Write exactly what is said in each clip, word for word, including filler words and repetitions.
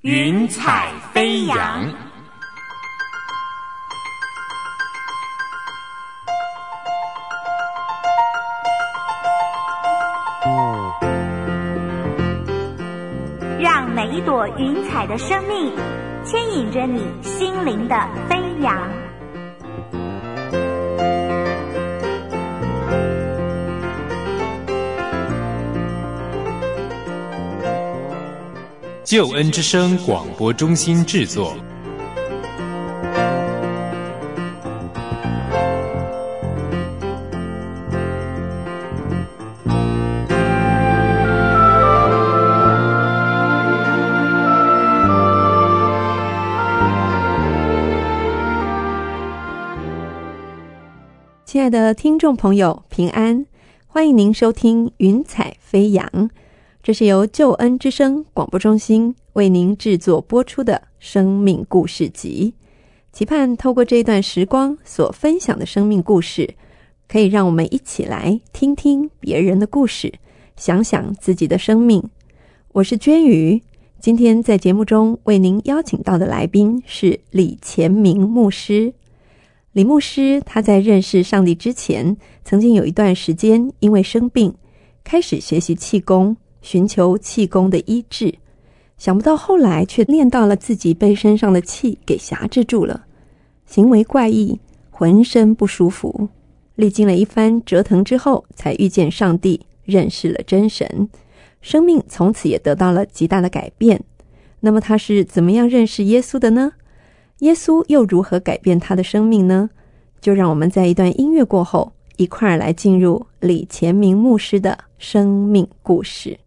云彩飞扬。 让每一朵云彩的生命牵引着你心灵的飞扬。 救恩之声广播中心制作。 亲爱的听众朋友，平安，欢迎您收听云彩飞扬，这是由救恩之声广播中心为您制作播出的生命故事集，期盼透过这一段时光所分享的生命故事，可以让我们一起来听听别人的故事，想想自己的生命。我是娟瑜，今天在节目中为您邀请到的来宾是李乾明牧师。李牧师他在认识上帝之前，曾经有一段时间因为生病，开始学习气功，寻求气功的医治，想不到后来却练到了自己被身上的气给辖制住了，行为怪异，浑身不舒服。历经了一番折腾之后，才遇见上帝，认识了真神，生命从此也得到了极大的改变。那么他是怎么样认识耶稣的呢？耶稣又如何改变他的生命呢？就让我们在一段音乐过后，一块儿来进入李乾明牧师的生命故事。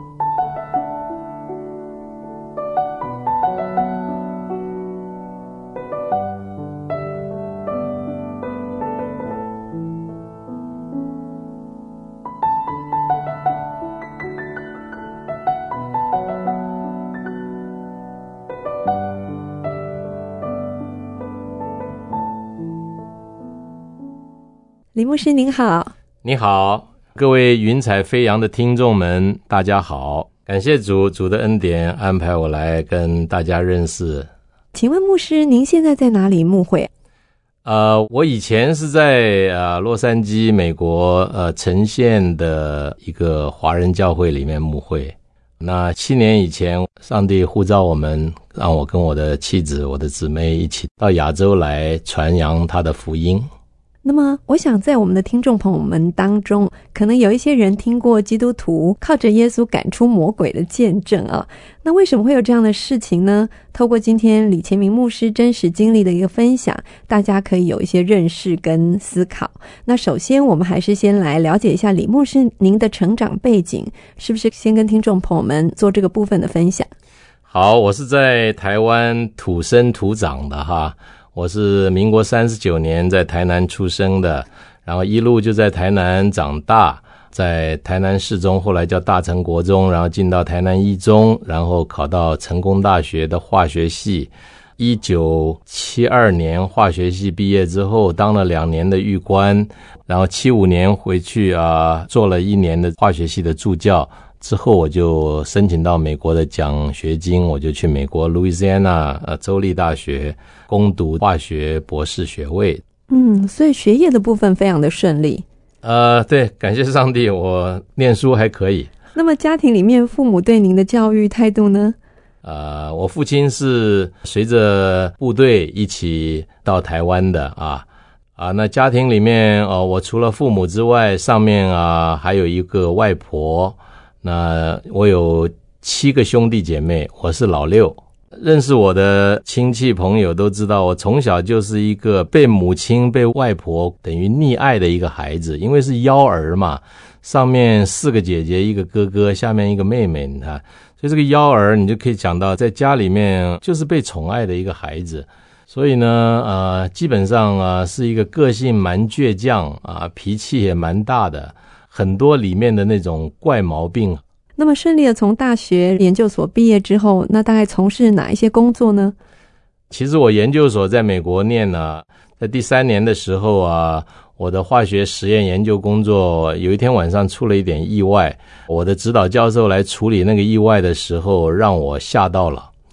李牧师您好。 你好，各位云彩飞扬的听众们，大家好，感谢主主的恩典安排我来跟大家认识。 请问牧师您现在在哪里牧会？ 呃，我以前是在呃洛杉矶美国呃城县的一个华人教会里面牧会。那七年以前上帝呼召我们，让我跟我的妻子我的姊妹一起到亚洲来传扬他的福音。 那么我想在我们的听众朋友们当中，可能有一些人听过基督徒靠着耶稣赶出魔鬼的见证啊。那为什么会有这样的事情呢？透过今天李乾明牧师真实经历的一个分享，大家可以有一些认识跟思考。那首先我们还是先来了解一下李牧师您的成长背景，是不是先跟听众朋友们做这个部分的分享？ 好，我是在台湾土生土长的哈。我是民国三十九年在台南出生的，然后一路就在台南长大，在台南市中，后来叫大成国中，然后进到台南一中，然后考到成功大学的化学系。一九七二年化学系毕业之后，当了两年的预官，然后七五年回去啊，做了一年的化学系的助教。之后我就申请到美国的奖学金，我就去美国路易斯安那呃州立大学攻读化学博士学位。 嗯，所以学业的部分非常的顺利。 呃，对，感谢上帝，我念书还可以。 那么家庭里面父母对您的教育态度呢？ 呃，我父亲是随着部队一起到台湾的啊啊，那家庭里面呃，我除了父母之外，上面啊还有一个外婆。那我有七个兄弟姐妹，我是老六。认识我的亲戚朋友都知道，我从小就是一个被母亲被外婆等于溺爱的一个孩子，因为是幺儿嘛，上面四个姐姐一个哥哥，下面一个妹妹，你看，所以这个幺儿你就可以讲到在家里面就是被宠爱的一个孩子。所以呢呃，基本上啊是一个个性蛮倔强啊，脾气也蛮大的，很多里面的那种怪毛病。 那么顺利的从大学研究所毕业之后，那大概从事哪一些工作呢？ 其实我研究所在美国念呢，在第三年的时候啊，我的化学实验研究工作有一天晚上出了一点意外，我的指导教授来处理那个意外的时候让我吓到了。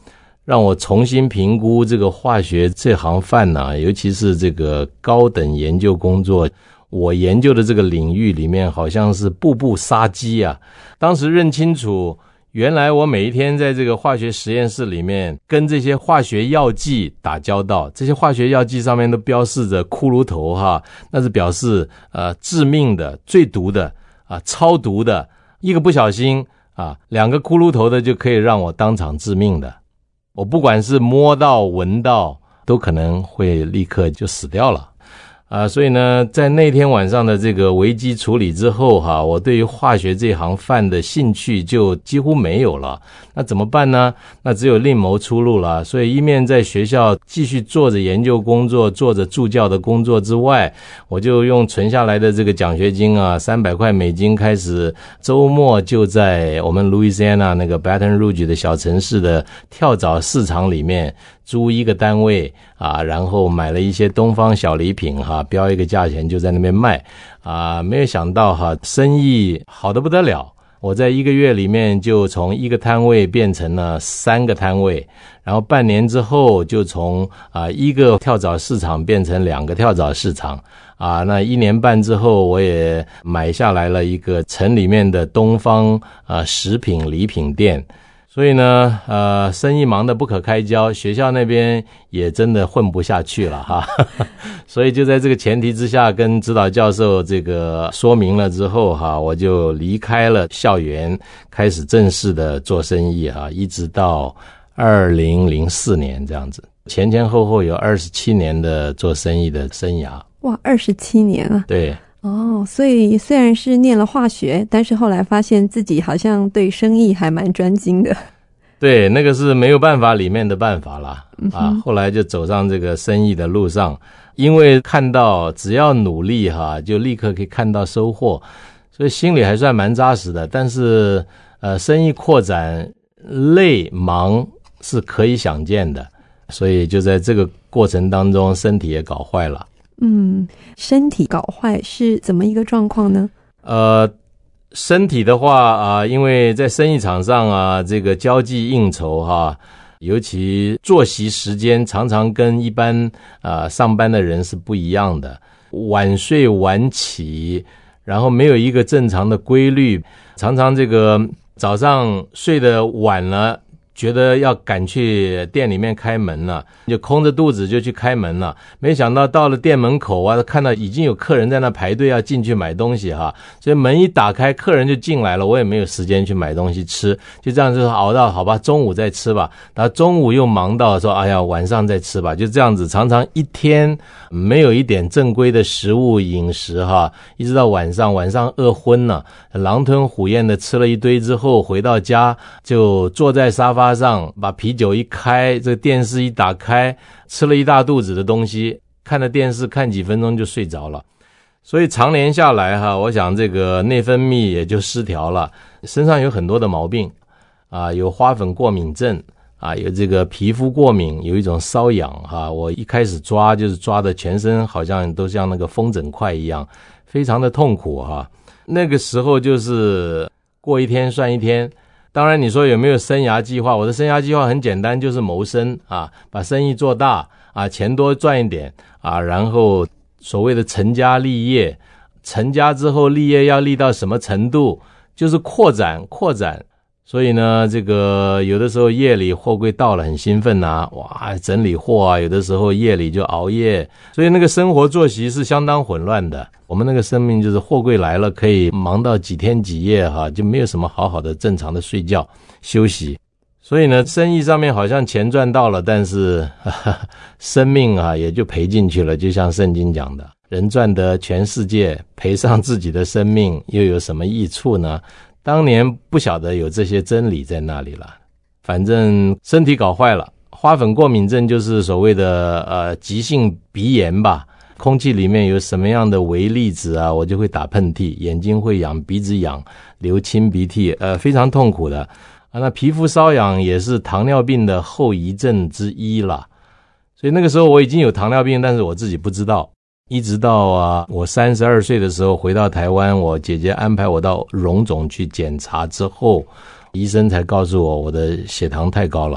让我重新评估这个化学这行饭呢、啊，尤其是这个高等研究工作。我研究的这个领域里面好像是步步杀机啊。当时认清楚，原来我每一天在这个化学实验室里面跟这些化学药剂打交道，这些化学药剂上面都标示着骷髅头哈，那是表示呃致命的、最毒的啊、超毒的，一个不小心啊，两个骷髅头的就可以让我当场致命的。我不管是摸到、闻到，都可能会立刻就死掉了。啊，所以呢，在那天晚上的这个危机处理之后哈，我对于化学这行饭的兴趣就几乎没有了。那怎么办呢？那只有另谋出路了。所以一面在学校继续做着研究工作，做着助教的工作之外，我就用存下来的这个奖学金啊，三百块美金开始，周末就在我们 Louisiana 那个 Baton Rouge 的小城市的跳蚤市场里面租一个单位啊，然后买了一些东方小礼品哈，标一个价钱就在那边卖啊，没有想到哈，生意好得不得了。我在一个月里面就从一个摊位变成了三个摊位，然后半年之后就从啊一个跳蚤市场变成两个跳蚤市场啊，那一年半之后我也买下来了一个城里面的东方啊食品礼品店。所以呢，呃，生意忙得不可开交，学校那边也真的混不下去了哈。所以就在这个前提之下，跟指导教授这个说明了之后哈，我就离开了校园，开始正式的做生意哈，一直到二零零四年这样子，前前后后有二十七年的做生意的生涯。 哇，二十七年啊！ 对。 哦，所以虽然是念了化学，但是后来发现自己好像对生意还蛮专精的。 对，那个是没有办法里面的办法啦、嗯、啊，后来就走上这个生意的路上，因为看到只要努力哈，就立刻可以看到收获，所以心里还算蛮扎实的。但是呃，生意扩展累忙是可以想见的，所以就在这个过程当中，身体也搞坏了。 嗯，身体搞坏是怎么一个状况呢？ 呃，身体的话啊、呃，因为在生意场上啊，这个交际应酬哈，尤其作息时间常常跟一般啊、呃、上班的人是不一样的，晚睡晚起，然后没有一个正常的规律，常常这个早上睡得晚了，觉得要赶去店里面开门了，就空着肚子就去开门了，没想到到了店门口啊，看到已经有客人在那排队要进去买东西哈，所以门一打开，客人就进来了，我也没有时间去买东西吃，就这样就熬到好吧，中午再吃吧，然后中午又忙到说哎呀晚上再吃吧，就这样子常常一天没有一点正规的食物饮食哈，一直到晚上，晚上饿昏了，狼吞虎咽的吃了一堆之后，回到家就坐在沙发上，把啤酒一开，这个电视一打开，吃了一大肚子的东西，看了电视看几分钟就睡着了。所以常年下来哈，我想这个内分泌也就失调了，身上有很多的毛病啊，有花粉过敏症啊，有这个皮肤过敏，有一种瘙痒哈，我一开始抓就是抓的全身好像都像那个风疹块一样，非常的痛苦哈。那个时候就是过一天算一天。当然你说有没有生涯计划，我的生涯计划很简单，就是谋生啊，把生意做大啊，钱多赚一点啊，然后所谓的成家立业，成家之后立业要立到什么程度，就是扩展扩展。所以呢这个有的时候夜里货柜到了很兴奋啊，哇整理货啊，有的时候夜里就熬夜，所以那个生活作息是相当混乱的。我们那个生命就是货柜来了可以忙到几天几夜哈，就没有什么好好的正常的睡觉休息。所以呢生意上面好像钱赚到了，但是呵呵生命啊也就赔进去了，就像圣经讲的，人赚得全世界，赔上自己的生命又有什么益处呢？当年不晓得有这些真理在那里了，反正身体搞坏了。花粉过敏症就是所谓的呃急性鼻炎吧，空气里面有什么样的微粒子啊，我就会打喷嚏，眼睛会痒，鼻子痒，流清鼻涕，呃非常痛苦的啊。那皮肤瘙痒也是糖尿病的后遗症之一啦，所以那个时候我已经有糖尿病，但是我自己不知道。一直到啊，我三十二岁的时候回到台湾，我姐姐安排我到荣总去检查之后，医生才告诉我我的血糖太高了，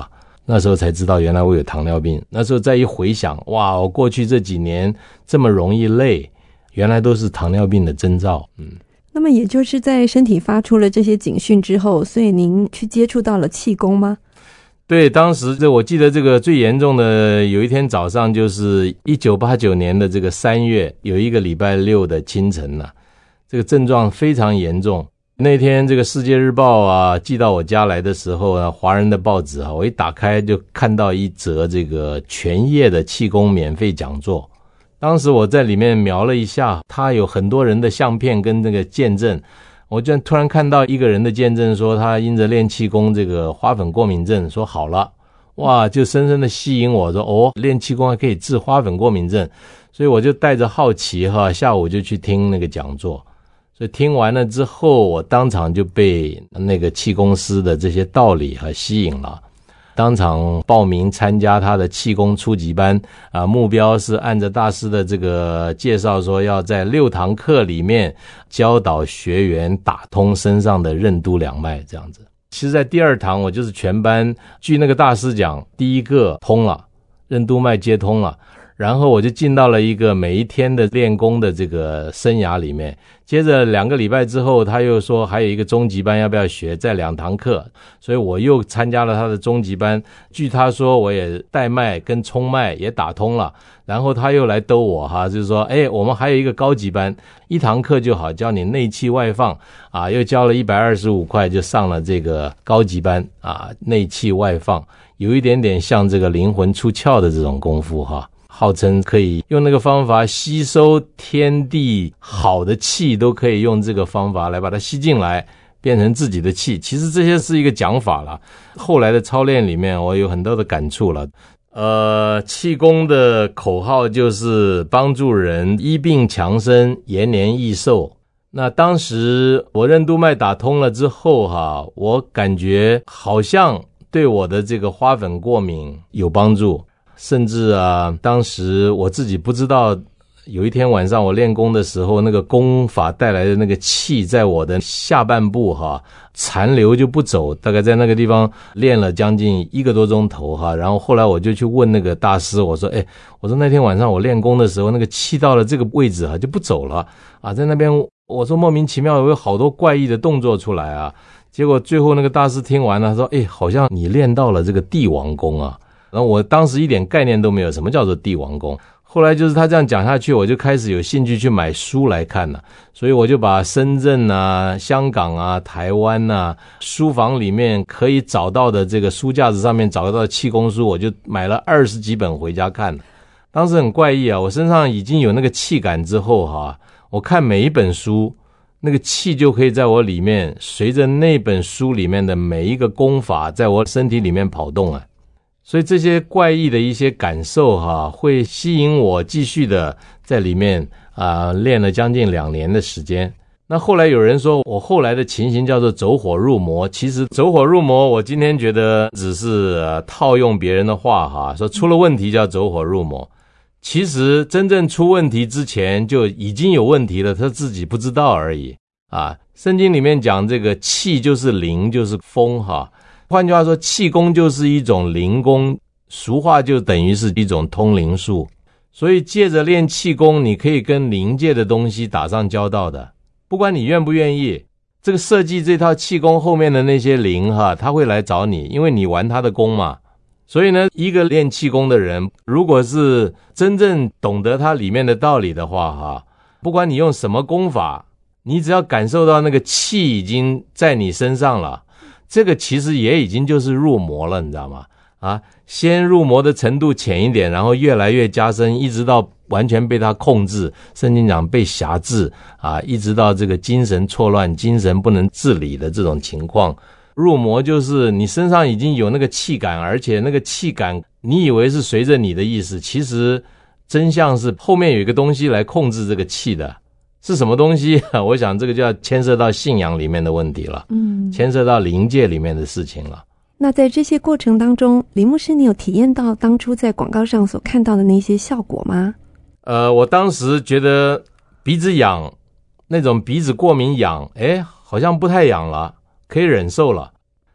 那时候才知道原来我有糖尿病。那时候再一回想，哇，我过去这几年这么容易累，原来都是糖尿病的征兆。嗯， 那么也就是在身体发出了这些警讯之后，所以您去接触到了气功吗？ 对，当时这我记得这个最严重的有一天早上，就是一九八九年的这个三月，有一个礼拜六的清晨啊，这个症状非常严重。那天这个世界日报啊寄到我家来的时候啊，华人的报纸啊，我一打开就看到一则这个全页的气功免费讲座。当时我在里面瞄了一下，他有很多人的相片跟那个见证，我就突然看到一个人的见证，说他因着练气功这个花粉过敏症说好了，哇，就深深的吸引我，说哦，练气功还可以治花粉过敏症。所以我就带着好奇哈，下午就去听那个讲座。所以听完了之后，我当场就被那个气功师的这些道理和吸引了，当场报名参加他的气功初级班啊，目标是按照大师的这个介绍说，要在六堂课里面教导学员打通身上的任督两脉这样子。其实在第二堂我就是全班，据那个大师讲，第一个通了，任督脉接通了，然后我就进到了一个每一天的练功的这个生涯里面。接着两个礼拜之后，他又说还有一个中级班要不要学，在两堂课，所以我又参加了他的中级班。据他说我也带脉跟冲脉也打通了，然后他又来兜我哈，就是说哎，我们还有一个高级班，一堂课就好，教你内气外放啊，又交了一百二十五块就上了这个高级班啊，内气外放，有一点点像这个灵魂出窍的这种功夫哈。号称可以用那个方法吸收天地好的气，都可以用这个方法来把它吸进来，变成自己的气。其实这些是一个讲法了，后来的操练里面我有很多的感触了。呃，气功的口号就是帮助人医病强身，延年益寿。那当时我任督脉打通了之后哈，我感觉好像对我的这个花粉过敏有帮助。甚至啊，当时我自己不知道，有一天晚上我练功的时候，那个功法带来的那个气在我的下半部哈残留就不走，大概在那个地方练了将近一个多钟头哈。然后后来我就去问那个大师，我说哎，我说那天晚上我练功的时候，那个气到了这个位置哈就不走了啊，在那边我说莫名其妙有好多怪异的动作出来啊。结果最后那个大师听完了，他说哎，好像你练到了这个帝王功啊。然后我当时一点概念都没有，什么叫做帝王功。后来就是他这样讲下去，我就开始有兴趣去买书来看了。所以我就把深圳啊、香港啊、台湾啊书房里面可以找到的这个书架子上面找到的气功书，我就买了二十几本回家看了。当时很怪异啊，我身上已经有那个气感之后哈，我看每一本书，那个气就可以在我里面随着那本书里面的每一个功法在我身体里面跑动啊。所以这些怪异的一些感受哈，会吸引我继续的在里面啊、呃、练了将近两年的时间。那后来有人说我后来的情形叫做走火入魔，其实走火入魔我今天觉得只是、呃、套用别人的话哈，说出了问题叫走火入魔。其实真正出问题之前就已经有问题了，他自己不知道而已啊。圣经里面讲这个气就是灵就是风哈。换句话说，气功就是一种灵功，俗话就等于是一种通灵术。所以借着练气功，你可以跟灵界的东西打上交道的，不管你愿不愿意。这个设计这套气功后面的那些灵哈，他会来找你，因为你玩他的功嘛。所以呢，一个练气功的人，如果是真正懂得它里面的道理的话哈，不管你用什么功法，你只要感受到那个气已经在你身上了，这个其实也已经就是入魔了，你知道吗？啊，先入魔的程度浅一点，然后越来越加深，一直到完全被他控制，圣经讲被辖制啊，一直到这个精神错乱、精神不能自理的这种情况。入魔就是你身上已经有那个气感，而且那个气感你以为是随着你的意思，其实真相是后面有一个东西来控制这个气的。是什么东西？我想这个就要牵涉到信仰里面的问题了，嗯，牵涉到灵界里面的事情了。 那在这些过程当中，李牧师，你有体验到当初在广告上所看到的那些效果吗？ 呃，我当时觉得鼻子痒，那种鼻子过敏痒，诶，好像不太痒了，可以忍受了。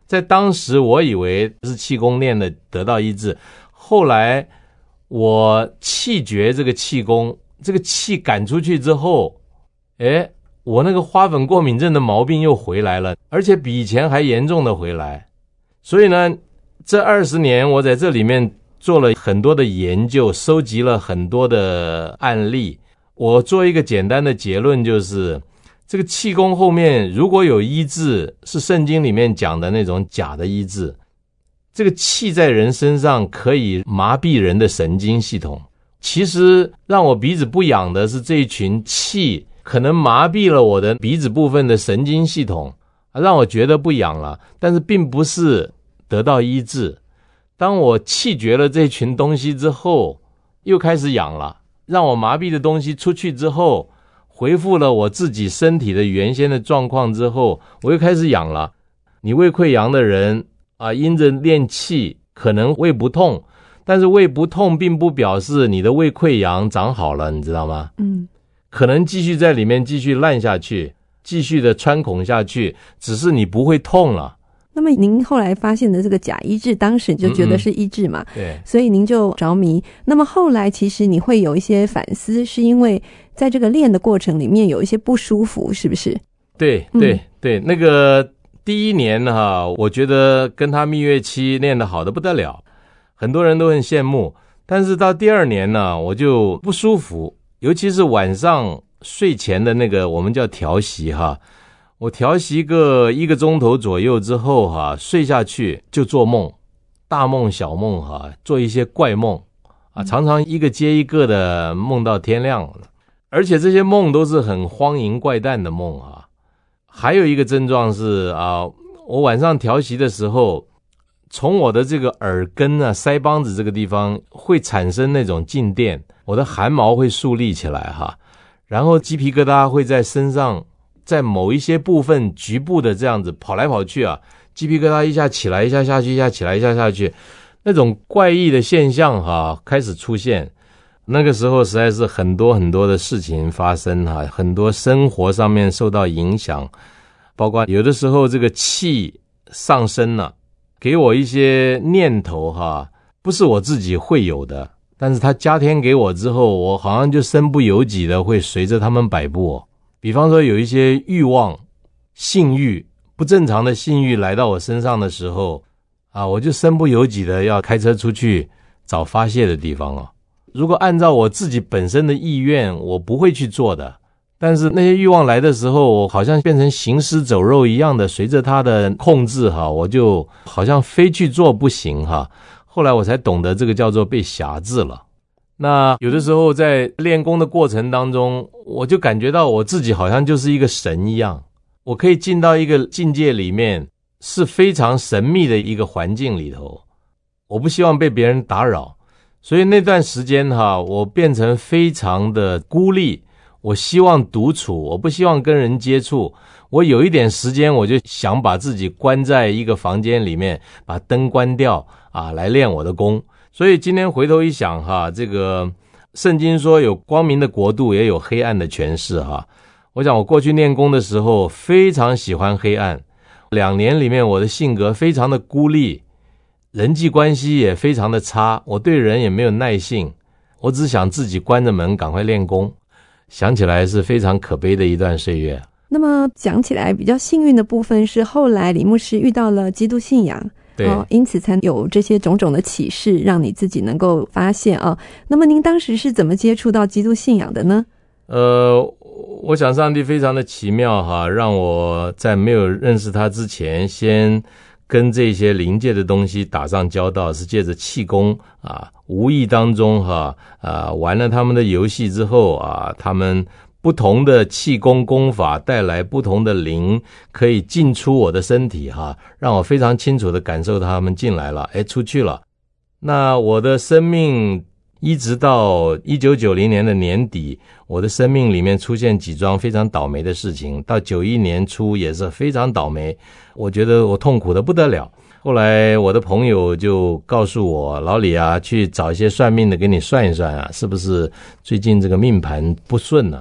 在当时我以为是气功练的得到医治，后来我气绝这个气功，这个气赶出去之后，诶，我那个花粉过敏症的毛病又回来了，而且比以前还严重的回来。所以呢，这二十年我在这里面做了很多的研究，收集了很多的案例。我做一个简单的结论，就是这个气功后面如果有医治，是圣经里面讲的那种假的医治。这个气在人身上可以麻痹人的神经系统，其实让我鼻子不痒的是这一群气可能麻痹了我的鼻子部分的神经系统，让我觉得不痒了，但是并不是得到医治。当我气绝了这群东西之后，又开始痒了，让我麻痹的东西出去之后，恢复了我自己身体的原先的状况之后，我又开始痒了。你胃溃疡的人啊，因着练气可能胃不痛，但是胃不痛并不表示你的胃溃疡长好了，你知道吗？嗯，可能继续在里面继续烂下去，继续的穿孔下去，只是你不会痛了。 那么您后来发现的这个假医治，当时就觉得是医治嘛？ 嗯嗯对， 所以您就着迷。那么后来其实你会有一些反思，是因为在这个练的过程里面有一些不舒服，是不是？ 对对、嗯、对，那个第一年哈，我觉得跟他蜜月期练得好得不得了，很多人都很羡慕。但是到第二年呢，我就不舒服，尤其是晚上睡前的那个我们叫调息哈。我调息个一个钟头左右之后哈，睡下去就做梦，大梦小梦哈，做一些怪梦啊，常常一个接一个的梦到天亮，而且这些梦都是很荒淫怪诞的梦啊。还有一个症状是啊，我晚上调息的时候，从我的这个耳根啊、腮帮子这个地方会产生那种静电，我的汗毛会竖立起来哈，然后鸡皮疙瘩会在身上。在某一些部分局部的这样子跑来跑去啊，鸡皮疙瘩一下起来一下下去，一下起来一下下去，那种怪异的现象哈开始出现。那个时候实在是很多很多的事情发生哈，很多生活上面受到影响，包括有的时候这个气上升了，给我一些念头哈，不是我自己会有的，但是他加添给我之后，我好像就身不由己的会随着他们摆布。比方说有一些欲望、性欲、不正常的性欲来到我身上的时候啊，我就身不由己的要开车出去找发泄的地方哦。如果按照我自己本身的意愿，我不会去做的，但是那些欲望来的时候，我好像变成行尸走肉一样的，随着他的控制哈，我就好像非去做不行哈。后来我才懂得这个叫做被辖制了。那有的时候在练功的过程当中，我就感觉到我自己好像就是一个神一样，我可以进到一个境界里面，是非常神秘的一个环境里头，我不希望被别人打扰，所以那段时间哈，我变成非常的孤立，我希望独处，我不希望跟人接触，我有一点时间我就想把自己关在一个房间里面，把灯关掉啊，来练我的功。所以今天回头一想哈，这个圣经说有光明的国度也有黑暗的权势哈。我想我过去练功的时候非常喜欢黑暗，两年里面我的性格非常的孤立，人际关系也非常的差，我对人也没有耐性，我只想自己关着门赶快练功。想起来是非常可悲的一段岁月。 那么讲起来比较幸运的部分是后来李牧师遇到了基督信仰， 对、哦， 因此才有这些种种的启示，让你自己能够发现啊、哦。那么您当时是怎么接触到基督信仰的呢？ 呃，我想上帝非常的奇妙哈，让我在没有认识他之前，先跟这些灵界的东西打上交道，是借着气功啊，无意当中哈啊玩了他们的游戏之后啊，他们不同的气功功法带来不同的灵可以进出我的身体哈，让我非常清楚的感受到他们进来了，诶，出去了。那我的生命一直到一九九零年的年底，我的生命里面出现几桩非常倒霉的事情，到九一年初也是非常倒霉，我觉得我痛苦的不得了。后来我的朋友就告诉我，老李啊，去找一些算命的给你算一算啊，是不是最近这个命盘不顺啊，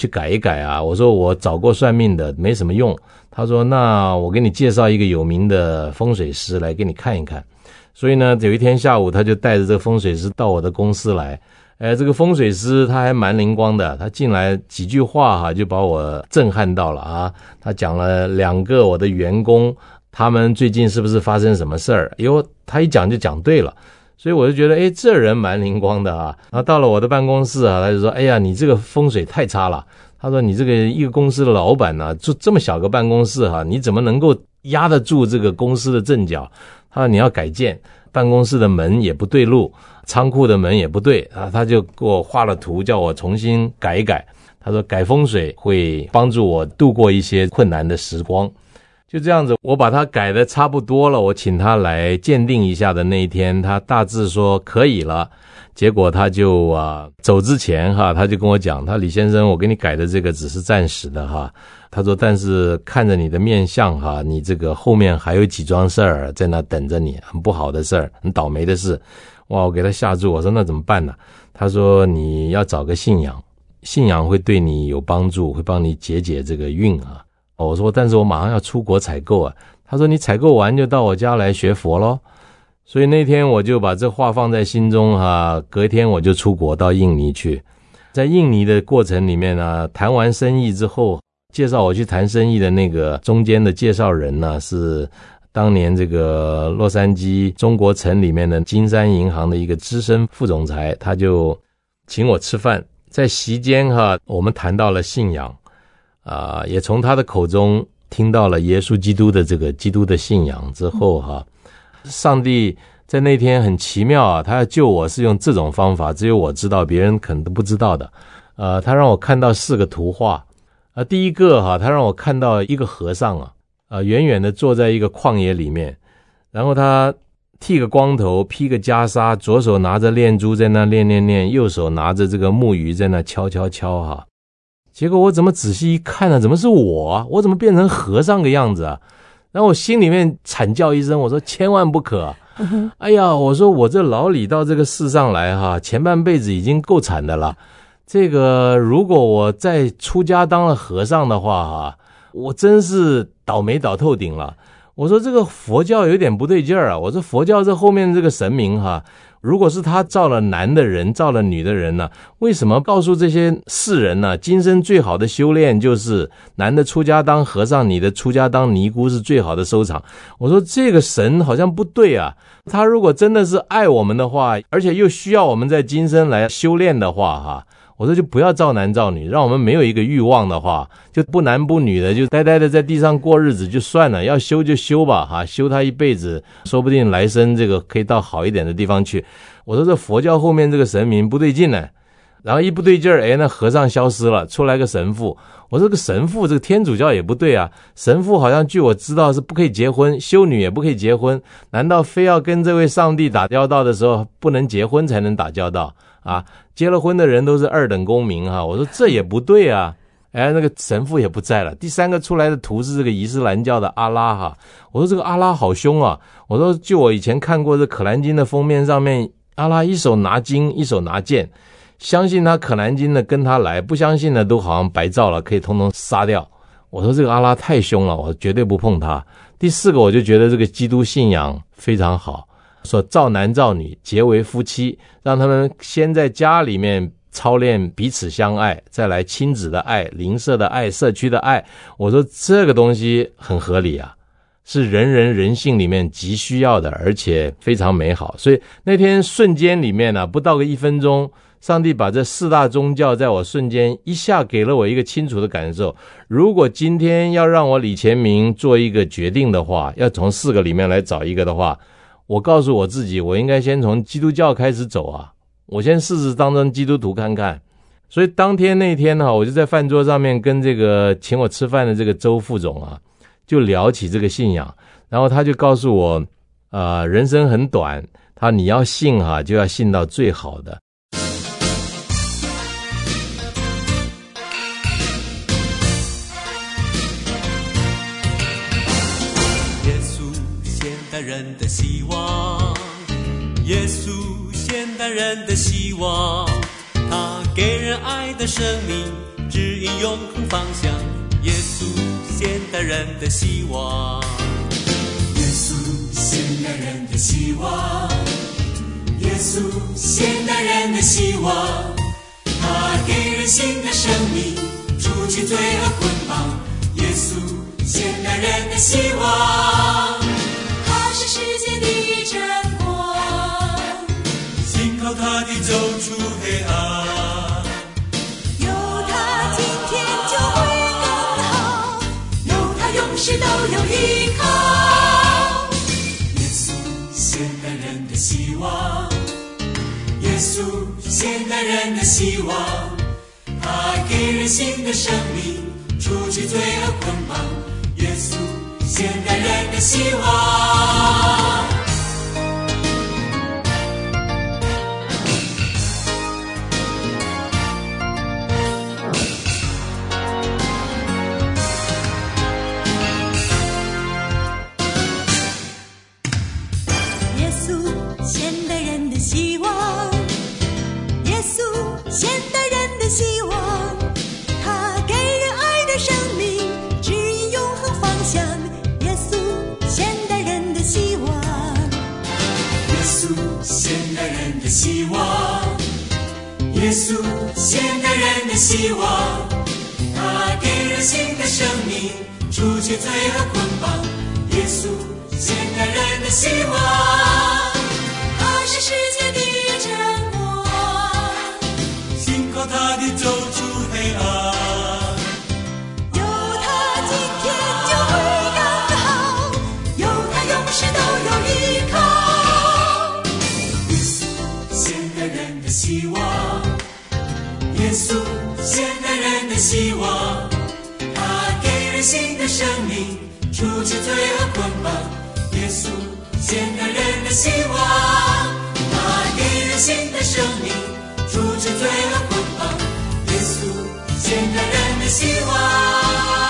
去改一改啊。我说我找过算命的，没什么用。他说那我给你介绍一个有名的风水师来给你看一看。所以呢，有一天下午他就带着这个风水师到我的公司来。哎，这个风水师他还蛮灵光的，他进来几句话哈就把我震撼到了啊。他讲了两个我的员工，他们最近是不是发生什么事儿？因为他一讲就讲对了，所以我就觉得哎，这人蛮灵光的啊。然后到了我的办公室啊，他就说哎呀，你这个风水太差了。他说你这个一个公司的老板呢、啊，就这么小个办公室哈、啊，你怎么能够压得住这个公司的阵脚？他说你要改建，办公室的门也不对路，仓库的门也不对啊，他就给我画了图，叫我重新改一改。他说改风水会帮助我度过一些困难的时光。就这样子，我把它改得差不多了，我请他来鉴定一下的那一天，他大致说可以了。结果他就啊走之前哈，他就跟我讲，他李先生，我给你改的这个只是暂时的哈。他说但是看着你的面相哈，你这个后面还有几桩事儿在那等着你，很不好的事儿，很倒霉的事。哇，我给他吓住，我说那怎么办呢？他说你要找个信仰，信仰会对你有帮助，会帮你解解这个运啊。我说但是我马上要出国采购啊。他说你采购完就到我家来学佛咯。所以那天我就把这话放在心中哈，隔天我就出国到印尼去。在印尼的过程里面呢，谈完生意之后，介绍我去谈生意的那个中间的介绍人呢，是当年这个洛杉矶中国城里面的金山银行的一个资深副总裁，他就请我吃饭。在席间哈，我们谈到了信仰啊、呃，也从他的口中听到了耶稣基督的这个基督的信仰之后哈。上帝在那天很奇妙啊，他要救我是用这种方法，只有我知道，别人可能都不知道的。呃，他让我看到四个图画。呃，第一个哈，他让我看到一个和尚啊，呃，远远的坐在一个旷野里面，然后他剃个光头，披个袈裟，左手拿着念珠在那念念念，右手拿着这个木鱼在那敲敲敲哈。结果我怎么仔细一看呢、啊，怎么是我啊？我怎么变成和尚的样子啊？然后我心里面惨叫一声，我说千万不可！哎呀，我说我这老李到这个世上来哈，前半辈子已经够惨的了。这个如果我再出家当了和尚的话哈，我真是倒霉倒透顶了。我说这个佛教有点不对劲儿啊！我说佛教这后面这个神明哈，如果是他造了男的人，造了女的人呢、啊，为什么告诉这些世人呢、啊？今生最好的修炼就是男的出家当和尚，女的出家当尼姑是最好的收场。我说这个神好像不对啊！他如果真的是爱我们的话，而且又需要我们在今生来修炼的话，哈。我说就不要造男造女，让我们没有一个欲望的话，就不男不女的，就呆呆的在地上过日子就算了，要修就修吧哈，修他一辈子，说不定来生这个可以到好一点的地方去。我说这佛教后面这个神明不对劲呢，然后一不对劲儿，哎，那和尚消失了，出来个神父。我说这个神父，这个天主教也不对啊，神父好像据我知道是不可以结婚，修女也不可以结婚，难道非要跟这位上帝打交道的时候不能结婚才能打交道啊？结了婚的人都是二等公民哈、啊，我说这也不对啊。哎，那个神父也不在了。第三个出来的图是这个伊斯兰教的阿拉哈，我说这个阿拉好凶啊。我说就我以前看过这可兰经的封面上面，阿拉一手拿经一手拿剑，相信他可兰经的跟他来，不相信的都好像白造了，可以通通杀掉。我说这个阿拉太凶了，我绝对不碰他。第四个我就觉得这个基督信仰非常好，说造男造女结为夫妻，让他们先在家里面操练彼此相爱，再来亲子的爱、邻舍的爱、社区的爱。我说这个东西很合理啊，是人人人性里面极需要的，而且非常美好。所以那天瞬间里面呢、啊，不到个一分钟，上帝把这四大宗教在我瞬间一下给了我一个清楚的感受。如果今天要让我李乾明做一个决定的话，要从四个里面来找一个的话，我告诉我自己，我应该先从基督教开始走啊，我先试试当成基督徒看看。所以当天那天呢，我就在饭桌上面跟这个请我吃饭的这个周副总啊，就聊起这个信仰，然后他就告诉我，呃，人生很短，他你要信哈、啊，就要信到最好的。 耶稣现代人的希望，耶稣现代人的希望，他给人爱的生命， 指引永恒方向。耶稣，现代人的希望。耶稣，现代人的希望。耶稣，现代人的希望。他给人新的生命，除去罪恶捆绑。耶稣，现代人的希望。他是世界的真光，信靠他的走出黑暗。 有他今天就会更好，有他永世都有依靠。 耶稣，现代人的希望。耶稣，现代人的希望。他给人新的生命，除去罪恶捆绑。耶稣，现代人的希望。 耶稣，现代人的希望。耶稣，现代人的希望。他给人爱的生命，指引永恒方向。耶稣，现代人的希望。 耶稣，现代人的希望。耶稣，现代人的希望。他给人新的生命，除去罪恶捆绑。耶稣，现代人的希望。 他是世界的真光， 信靠他的走出黑暗。 有他今天就会更好，有他永世都有依靠。 耶稣，现代人的希望。耶稣，现代人的希望。他给人新的生命，除去罪恶捆绑。耶稣，现代人的希望。他给人新的生命，除去罪恶捆绑。耶稣，现代人的希望。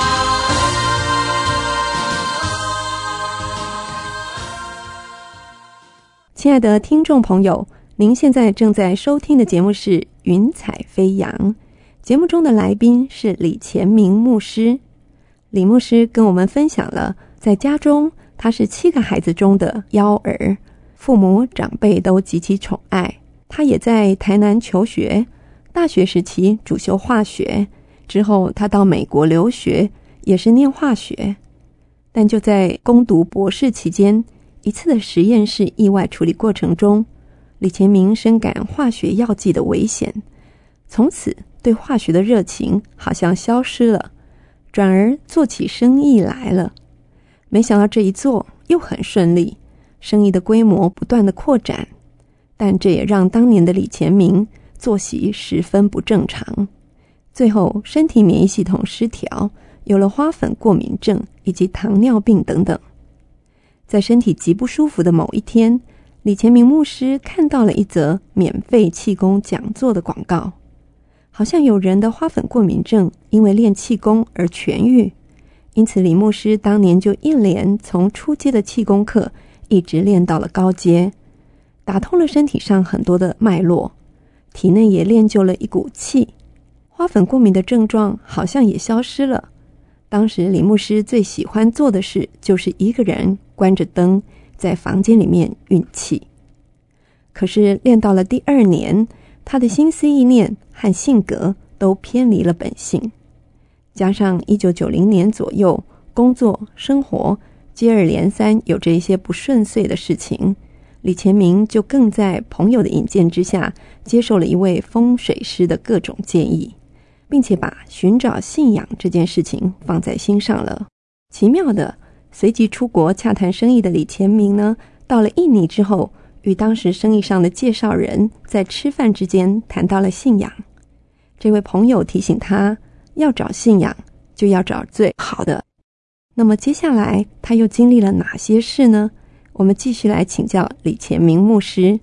亲爱的听众朋友，您现在正在收听的节目是《云彩飞扬》，节目中的来宾是李乾明牧师。李牧师跟我们分享了在家中他是七个孩子中的幺儿，父母长辈都极其宠爱。他也在台南求学，大学时期主修化学，之后他到美国留学，也是念化学。但就在攻读博士期间，一次的实验室意外处理过程中，李乾明深感化学药剂的危险，从此对化学的热情好像消失了，转而做起生意来了。没想到这一做又很顺利，生意的规模不断的扩展，但这也让当年的李乾明作息十分不正常，最后身体免疫系统失调，有了花粉过敏症以及糖尿病等等。在身体极不舒服的某一天，李乾明牧师看到了一则免费气功讲座的广告，好像有人的花粉过敏症因为练气功而痊愈，因此李牧师当年就一连从初阶的气功课一直练到了高阶，打通了身体上很多的脉络，体内也练就了一股气，花粉过敏的症状好像也消失了。当时李牧师最喜欢做的事就是一个人关着灯在房间里面运气。可是练到了第二年，他的心思意念和性格都偏离了本性，加上一九九零年左右工作生活接二连三有着一些不顺遂的事情，李乾明就更在朋友的引荐之下接受了一位风水师的各种建议，并且把寻找信仰这件事情放在心上了。奇妙的，随即出国洽谈生意的李乾明呢，到了印尼之后，与当时生意上的介绍人在吃饭之间谈到了信仰。这位朋友提醒他，要找信仰就要找最好的。那么接下来他又经历了哪些事呢？我们继续来请教李乾明牧师。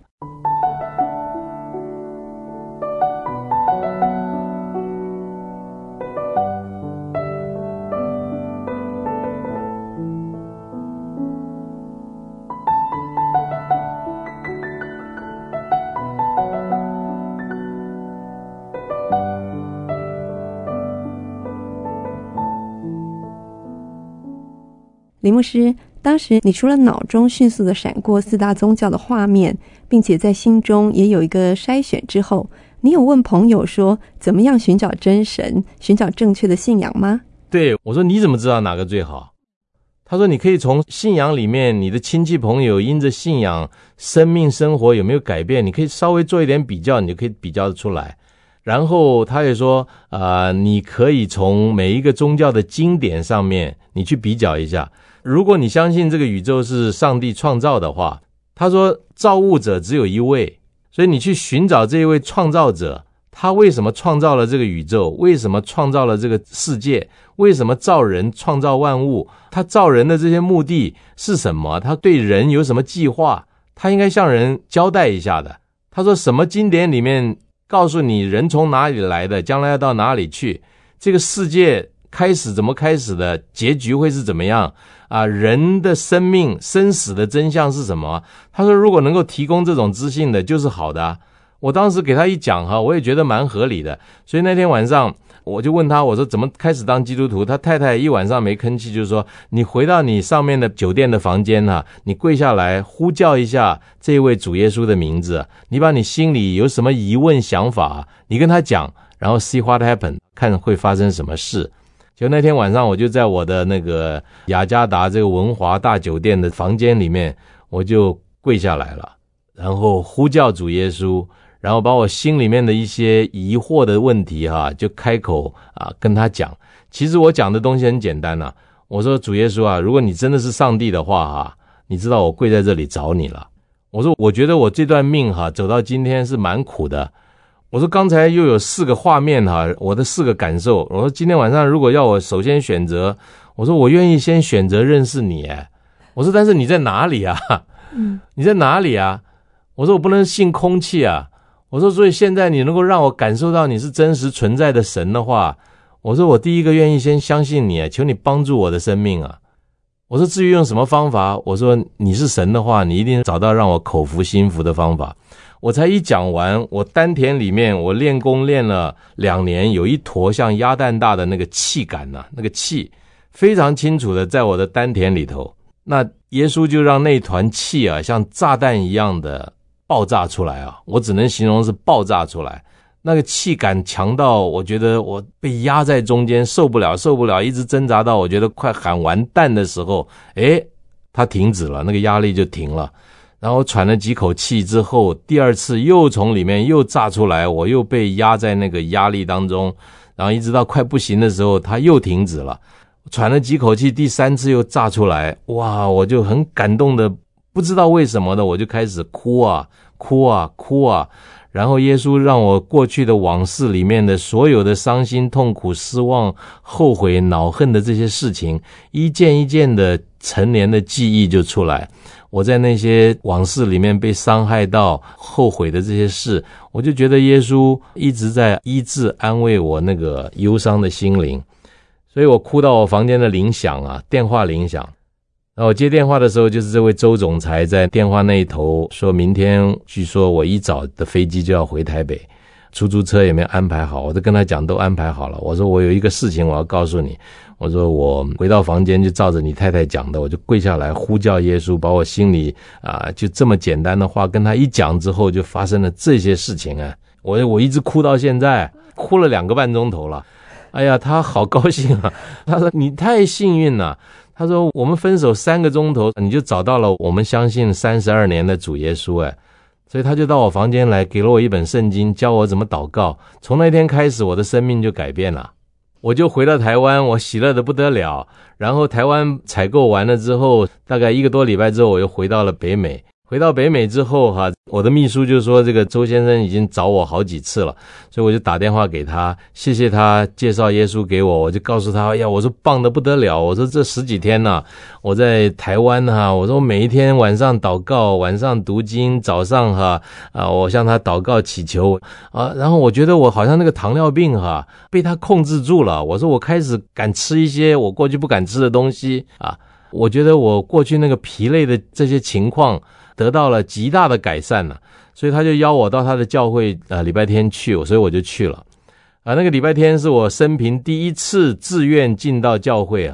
李牧师，当时你除了脑中迅速的闪过四大宗教的画面，并且在心中也有一个筛选之后，你有问朋友说怎么样寻找真神，寻找正确的信仰吗？ 对，我说你怎么知道哪个最好？他说你可以从信仰里面，你的亲戚朋友因着信仰生命生活有没有改变，你可以稍微做一点比较，你就可以比较得出来。然后他也说呃，你可以从每一个宗教的经典上面你去比较一下，如果你相信这个宇宙是上帝创造的话，他说造物者只有一位，所以你去寻找这一位创造者，他为什么创造了这个宇宙，为什么创造了这个世界，为什么造人创造万物，他造人的这些目的是什么，他对人有什么计划，他应该向人交代一下的。他说什么经典里面告诉你人从哪里来的，将来要到哪里去，这个世界开始怎么开始的，结局会是怎么样啊？人的生命生死的真相是什么？他说如果能够提供这种资讯的就是好的啊。我当时给他一讲哈，我也觉得蛮合理的，所以那天晚上我就问他，我说怎么开始当基督徒？他太太一晚上没吭气，就是说你回到你上面的酒店的房间啊，你跪下来呼叫一下这位主耶稣的名字，你把你心里有什么疑问想法你跟他讲，然后 see what happen， 看会发生什么事。就那天晚上我就在我的那个雅加达这个文华大酒店的房间里面，我就跪下来了，然后呼叫主耶稣，然后把我心里面的一些疑惑的问题哈、啊，就开口啊跟他讲。其实我讲的东西很简单啊，我说主耶稣啊，如果你真的是上帝的话啊，你知道我跪在这里找你了。我说我觉得我这段命哈、啊、走到今天是蛮苦的。我说刚才又有四个画面哈、啊，我的四个感受。我说今天晚上如果要我首先选择，我说我愿意先选择认识你哎。我说但是你在哪里啊？嗯，你在哪里啊？我说我不能信空气啊。我说所以现在你能够让我感受到你是真实存在的神的话，我说我第一个愿意先相信你，求你帮助我的生命啊。我说至于用什么方法，我说你是神的话，你一定找到让我口服心服的方法。我才一讲完，我丹田里面我练功练了两年，有一坨像鸭蛋大的那个气感啊，那个气非常清楚的在我的丹田里头。那耶稣就让那团气啊像炸弹一样的爆炸出来啊，我只能形容是爆炸出来。那个气感强到我觉得我被压在中间，受不了受不了，一直挣扎到我觉得快喊完蛋的时候，诶，它停止了，那个压力就停了。然后喘了几口气之后，第二次又从里面又炸出来，我又被压在那个压力当中，然后一直到快不行的时候它又停止了。喘了几口气，第三次又炸出来，哇，我就很感动的不知道为什么的，我就开始哭啊哭啊哭啊。然后耶稣让我过去的往事里面的所有的伤心痛苦失望后悔恼恨的这些事情，一件一件的陈年的记忆就出来。我在那些往事里面被伤害到后悔的这些事，我就觉得耶稣一直在医治安慰我那个忧伤的心灵。所以我哭到我房间的铃响啊，电话铃响。然后我接电话的时候，就是这位周总裁在电话那一头说，明天据说我一早的飞机就要回台北，出租车也没安排好。我都跟他讲都安排好了，我说我有一个事情我要告诉你。我说我回到房间就照着你太太讲的，我就跪下来呼叫耶稣，把我心里啊就这么简单的话跟他一讲之后，就发生了这些事情啊。我我一直哭到现在，哭了两个半钟头了。哎呀，他好高兴啊，他说你太幸运了。他说我们分手三个钟头你就找到了我们相信三十二年的主耶稣哎，所以他就到我房间来给了我一本圣经，教我怎么祷告。从那天开始我的生命就改变了。我就回到台湾，我喜乐得不得了。然后台湾采购完了之后，大概一个多礼拜之后我又回到了北美。回到北美之后哈，我的秘书就说这个周先生已经找我好几次了，所以我就打电话给他，谢谢他介绍耶稣给我。我就告诉他，哎呀，我说棒得不得了，我说这十几天呢、啊，我在台湾哈，我说每一天晚上祷告，晚上读经，早上哈啊，我向他祷告祈求啊，然后我觉得我好像那个糖尿病哈被他控制住了。我说我开始敢吃一些我过去不敢吃的东西啊，我觉得我过去那个疲累的这些情况得到了极大的改善了，所以他就邀我到他的教会呃礼拜天去，所以我就去了。啊，那个礼拜天是我生平第一次自愿进到教会哈、啊，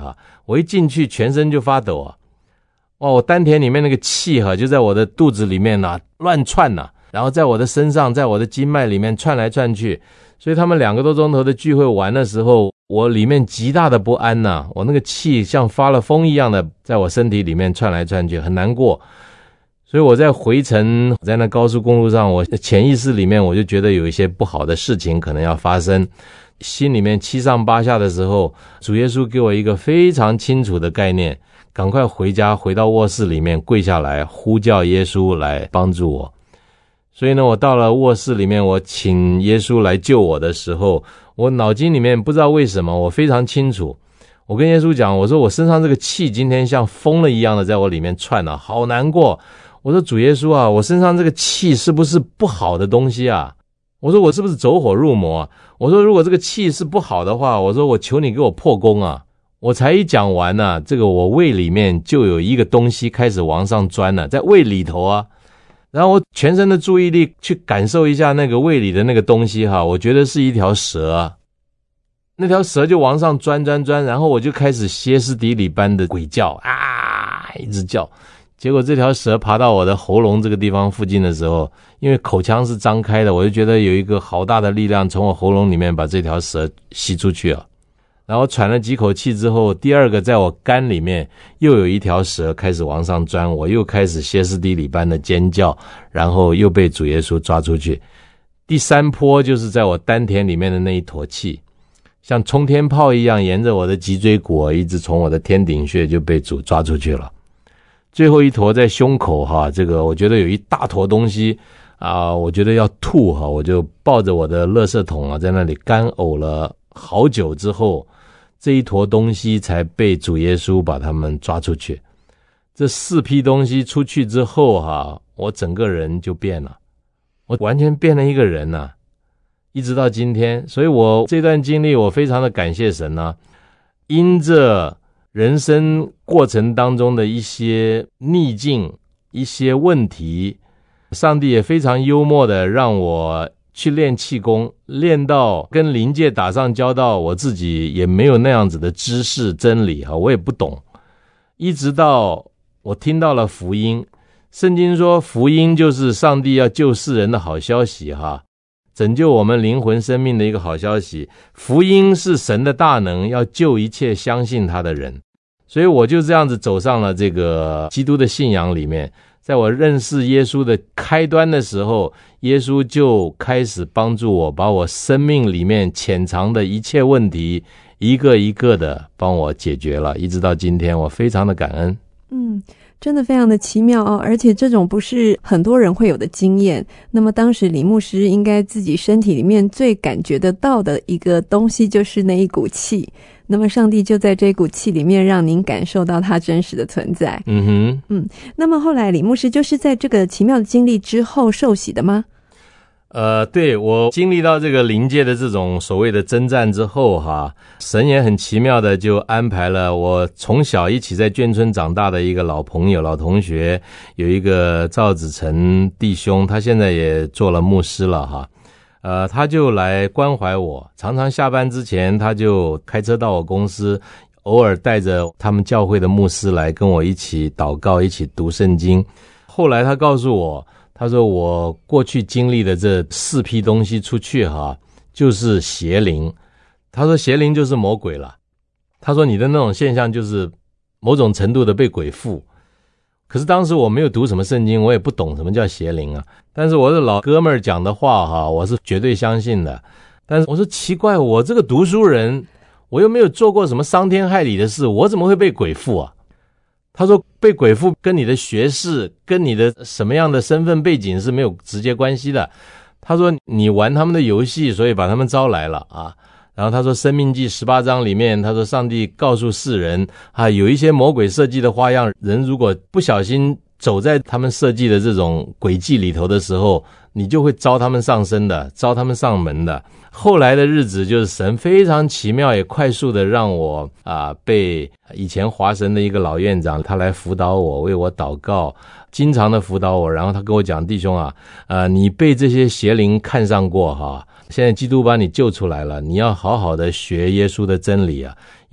我一进去全身就发抖啊！哇，我丹田里面那个气哈、啊、就在我的肚子里面啊乱窜啊，然后在我的身上，在我的经脉里面窜来窜去。所以他们两个多钟头的聚会完的时候，我里面极大的不安呐、啊，我那个气像发了疯一样的在我身体里面窜来窜去，很难过。所以我在回程，在那高速公路上，我潜意识里面我就觉得有一些不好的事情可能要发生，心里面七上八下的时候，主耶稣给我一个非常清楚的概念，赶快回家，回到卧室里面跪下来呼叫耶稣来帮助我。所以呢，我到了卧室里面，我请耶稣来救我的时候，我脑筋里面不知道为什么我非常清楚，我跟耶稣讲，我说我身上这个气今天像疯了一样的在我里面窜啊，好难过。我说主耶稣啊，我身上这个气是不是不好的东西啊？我说我是不是走火入魔啊？我说如果这个气是不好的话，我说我求你给我破功啊！我才一讲完啊，这个我胃里面就有一个东西开始往上钻了，在胃里头啊。然后我全身的注意力去感受一下那个胃里的那个东西哈，我觉得是一条蛇啊。那条蛇就往上钻钻钻，然后我就开始歇斯底里般的鬼叫啊，一直叫。结果这条蛇爬到我的喉咙这个地方附近的时候，因为口腔是张开的，我就觉得有一个好大的力量从我喉咙里面把这条蛇吸出去了。然后喘了几口气之后，第二个在我肝里面又有一条蛇开始往上钻，我又开始歇斯底里般的尖叫，然后又被主耶稣抓出去。第三波就是在我丹田里面的那一坨气，像冲天炮一样沿着我的脊椎骨一直从我的天顶穴就被主抓出去了。最后一坨在胸口哈，这个我觉得有一大坨东西啊，我觉得要吐哈，我就抱着我的垃圾桶啊，在那里干呕了好久之后，这一坨东西才被主耶稣把他们抓出去。这四批东西出去之后哈，我整个人就变了，我完全变了一个人啊，一直到今天。所以我这段经历我非常的感谢神啊，因着人生过程当中的一些逆境，一些问题，上帝也非常幽默的让我去练气功，练到跟灵界打上交道，我自己也没有那样子的知识真理我也不懂。一直到我听到了福音，圣经说福音就是上帝要救世人的好消息哈，拯救我们灵魂生命的一个好消息。福音是神的大能，要救一切相信他的人。所以我就这样子走上了这个基督的信仰里面。在我认识耶稣的开端的时候，耶稣就开始帮助我，把我生命里面潜藏的一切问题一个一个的帮我解决了，一直到今天，我非常的感恩。 嗯，真的非常的奇妙哦，而且这种不是很多人会有的经验。那么当时李牧师应该自己身体里面最感觉得到的一个东西就是那一股气，那么上帝就在这股气里面让您感受到他真实的存在。 嗯哼， 嗯，那么后来李牧师就是在这个奇妙的经历之后受洗的吗？ 呃，对，我经历到这个灵界的这种所谓的征战之后哈，神也很奇妙的就安排了我从小一起在眷村长大的一个老朋友、老同学，有一个赵子成弟兄，他现在也做了牧师了哈。呃，他就来关怀我，常常下班之前他就开车到我公司，偶尔带着他们教会的牧师来跟我一起祷告，一起读圣经。后来他告诉我，他说我过去经历的这四批东西出去哈，就是邪灵。他说邪灵就是魔鬼了。他说你的那种现象就是某种程度的被鬼附。可是当时我没有读什么圣经，我也不懂什么叫邪灵啊。但是我的老哥们儿讲的话哈，我是绝对相信的。但是我说奇怪，我这个读书人，我又没有做过什么伤天害理的事，我怎么会被鬼附啊？他说被鬼附跟你的学识跟你的什么样的身份背景是没有直接关系的。他说你玩他们的游戏，所以把他们招来了啊。然后他说生命记十八章里面，他说上帝告诉世人啊，有一些魔鬼设计的花样，人如果不小心走在他们设计的这种轨迹里头的时候，你就会招他们上身的，招他们上门的。后来的日子就是神非常奇妙也快速的让我啊，被以前华神的一个老院长他来辅导我，为我祷告，经常的辅导我。然后他跟我讲，弟兄啊，呃，你被这些邪灵看上过哈，现在基督把你救出来了，你要好好的学耶稣的真理啊，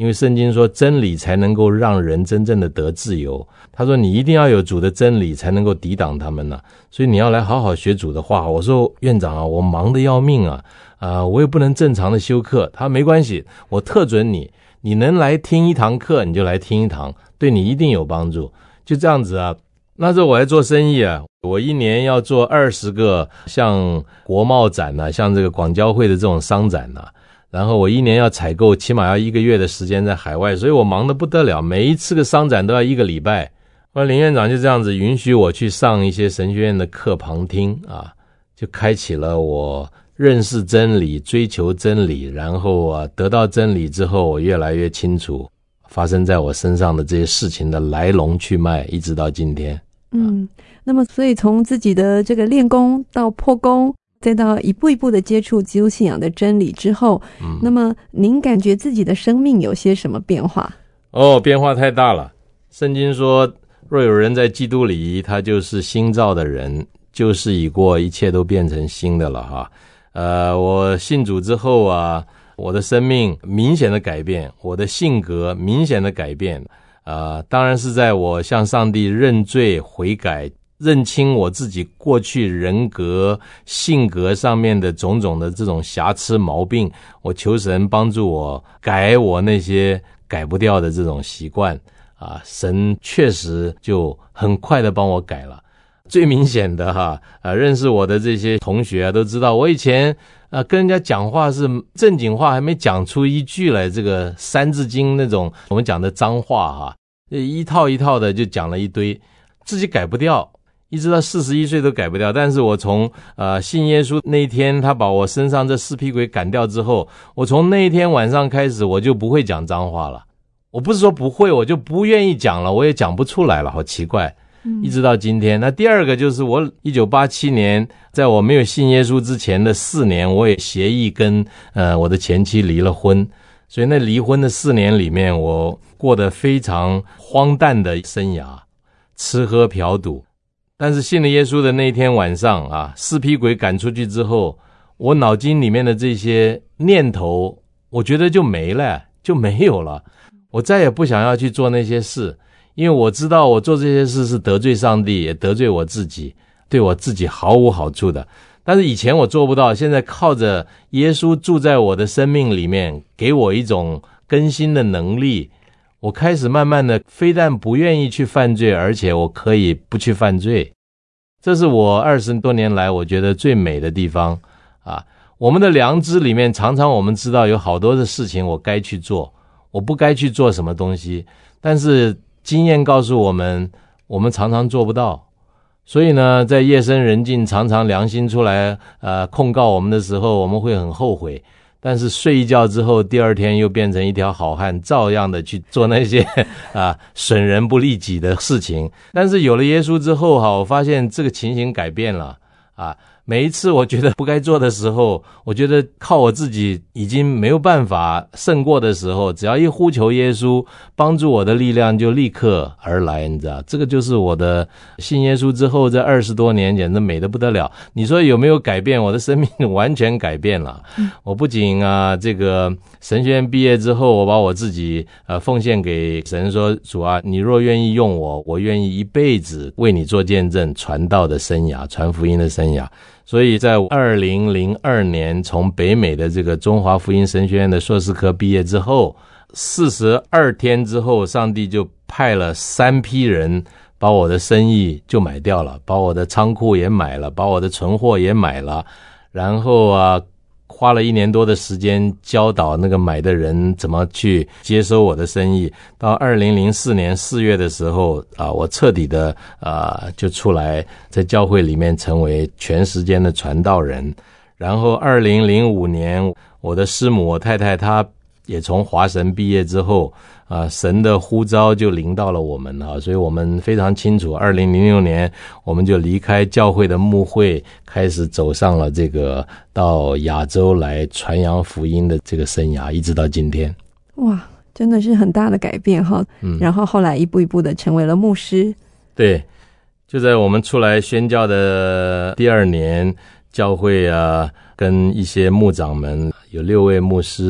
因为圣经说真理才能够让人真正的得自由。他说你一定要有主的真理才能够抵挡他们呢、啊，所以你要来好好学主的话。我说院长啊，我忙得要命啊，啊、呃，我也不能正常的修课。他说没关系，我特准你，你能来听一堂课你就来听一堂，对你一定有帮助。就这样子啊。那时候我在做生意啊，我一年要做二十个像国贸展啊，像这个广交会的这种商展啊，然后我一年要采购起码要一个月的时间在海外，所以我忙得不得了，每一次个商展都要一个礼拜。后来林院长就这样子允许我去上一些神学院的课旁听啊，就开启了我认识真理、追求真理，然后啊得到真理之后，我越来越清楚发生在我身上的这些事情的来龙去脉，一直到今天。 嗯，那么所以从自己的这个练功到破功，再到一步一步的接触基督信仰的真理之后，嗯，那么您感觉自己的生命有些什么变化？哦， 变化太大了。圣经说，若有人在基督里，他就是新造的人，旧事已过，一切都变成新的了哈。呃，我信主之后啊，我的生命明显的改变，我的性格明显的改变，呃，当然是在我向上帝认罪悔改，认清我自己过去人格性格上面的种种的这种瑕疵毛病，我求神帮助我改我那些改不掉的这种习惯啊，神确实就很快的帮我改了。最明显的哈，呃，认识我的这些同学啊，都知道我以前呃跟人家讲话是正经话，还没讲出一句来，这个三字经那种我们讲的脏话哈，一套一套的就讲了一堆，自己改不掉，一直到四十一岁都改不掉。但是我从呃信耶稣那一天，他把我身上这四匹鬼赶掉之后，我从那一天晚上开始，我就不会讲脏话了。我不是说不会，我就不愿意讲了，我也讲不出来了，好奇怪。一直到今天。那第二个就是我一九八七年，在我没有信耶稣之前的四年，我也协议跟呃我的前妻离了婚。所以那离婚的四年里面，我过得非常荒诞的生涯，吃喝嫖赌。但是信了耶稣的那一天晚上啊，四匹鬼赶出去之后，我脑筋里面的这些念头，我觉得就没了，就没有了。我再也不想要去做那些事，因为我知道我做这些事是得罪上帝，也得罪我自己，对我自己毫无好处的。但是以前我做不到，现在靠着耶稣住在我的生命里面，给我一种更新的能力，我开始慢慢的非但不愿意去犯罪，而且我可以不去犯罪。这是我二十多年来我觉得最美的地方啊！我们的良知里面，常常我们知道有好多的事情我该去做，我不该去做什么东西，但是经验告诉我们，我们常常做不到。所以呢，在夜深人静，常常良心出来呃控告我们的时候，我们会很后悔。但是睡一觉之后，第二天又变成一条好汉，照样的去做那些啊损人不利己的事情。但是有了耶稣之后哈，我发现这个情形改变了啊。每一次我觉得不该做的时候，我觉得靠我自己已经没有办法胜过的时候，只要一呼求耶稣帮助我的力量就立刻而来，你知道，这个就是我的信耶稣之后这二十多年简直美得不得了。你说有没有改变？我的生命完全改变了。嗯、我不仅啊这个神学院毕业之后，我把我自己呃奉献给神，说主啊，你若愿意用我，我愿意一辈子为你做见证，传道的生涯，传福音的生涯。所以在二零零二年从北美的这个中华福音神学院的硕士科毕业之后，四十二天之后，上帝就派了三批人把我的生意就买掉了，把我的仓库也买了，把我的存货也买了，然后啊花了一年多的时间教导那个买的人怎么去接收我的生意。到二零零四年四月的时候啊，我彻底的啊就出来在教会里面成为全时间的传道人。然后二零零五年我的师母我太太她也从华神毕业之后啊，神的呼召就临到了我们啊，所以我们非常清楚，二零零六年我们就离开教会的牧会，开始走上了这个到亚洲来传扬福音的这个生涯，一直到今天。哇，真的是很大的改变哈。嗯，然后后来一步一步的成为了牧师。对，就在我们出来宣教的第二年，教会啊跟一些牧长们有六位牧师